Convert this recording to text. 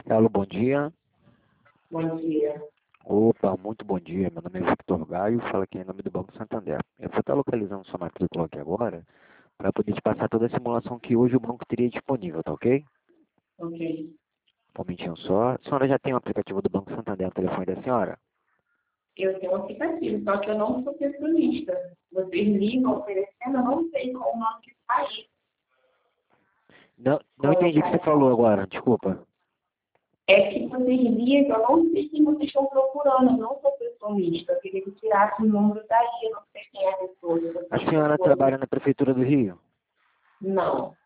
Alô, bom dia. Bom dia. Opa, muito bom dia. Meu nome é Victor Gaio, fala aqui em nome do Banco Santander. Eu vou estar localizando sua matrícula aqui agora para poder te passar toda a simulação que hoje o banco teria disponível, tá ok? Ok. Um momentinho só. A senhora já tem o aplicativo do Banco Santander no telefone da senhora? Eu tenho um aplicativo, só que eu não sou pensionista. Vocês ligam oferecendo, eu não sei qual o nome que sair. Não entendi o que você falou agora, desculpa. É que vocês ligam, eu não sei quem vocês estão procurando, eu não sou pensionista. Eu queria que tirasse o número daí, eu não sei quem é a pessoa que vocês A estão senhora procurando. trabalha na Prefeitura do Rio? Não.